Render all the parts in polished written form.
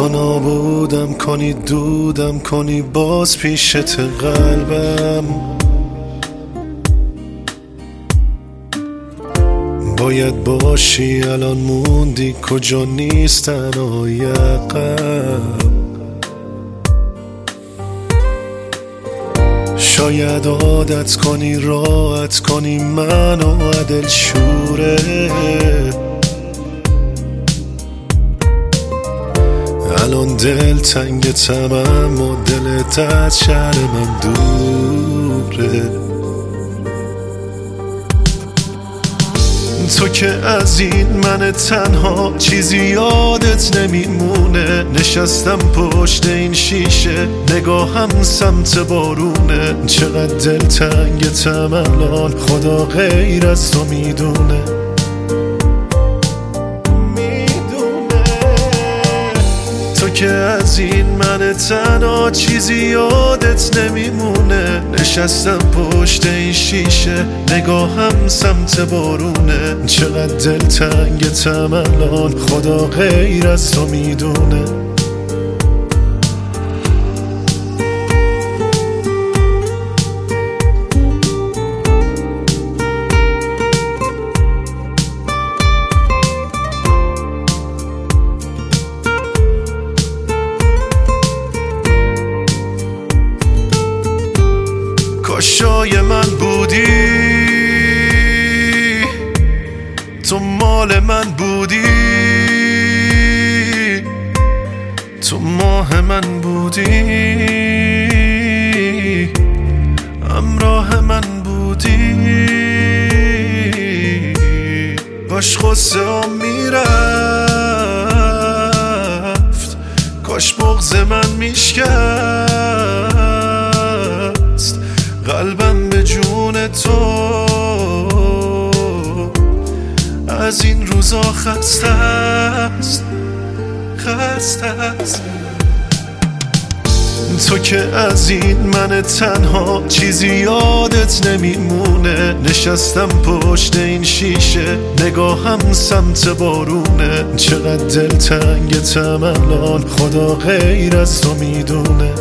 تو نابودم کنی دودم کنی باز پیشت قلبم باید باشی الان موندی کجا نیستن عقب شاید عادت کنی راحت کنی منو عدل شوره الان دل تنگتم اما دلت از شهر من دوره تو که از این من تنها چیزی یادت نمیمونه نشستم پشت این شیشه نگاهم سمت بارونه چقدر دل تنگتم الان خدا غیر از تو میدونه تو که از این من تنها چیزی یادت نمیمونه نشستم پشت این شیشه نگاهم سمت بارونه چقدر دل تنگتم الان خدا غیر از تو میدونه کاشای من بودی تو مال من بودی تو ماه من بودی همراه من بودی کاش غصه هم میرفت کاش بغض من میشکست قلبم به جون تو از این روزا خسته است تو که از این من تنها چیزی یادت نمیمونه نشستم پشت این شیشه نگاهم سمت بارونه چقدر دل تنگتم الان خدا غیر از تو میدونه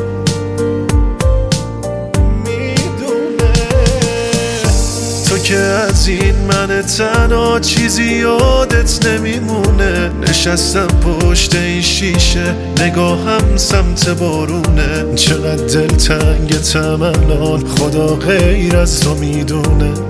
تو که از این من تنها چیزی یادت نمیمونه نشستم پشت این شیشه نگاهم سمت بارونه چقدر دل تنگتم الان خدا غیر از تو میدونه